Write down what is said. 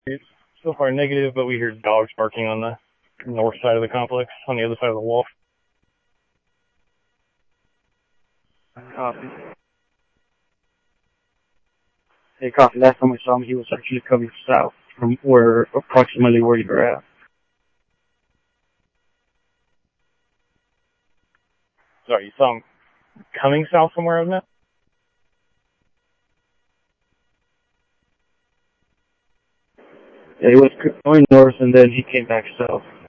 It's so far negative, but we hear dogs barking on the north side of the complex, on the other side of the wall. Copy. Hey, copy. Last time I saw him, he was actually coming south from approximately where you're at. Sorry, you saw him coming south from where I was at? Yeah, he was going north and then he came back south.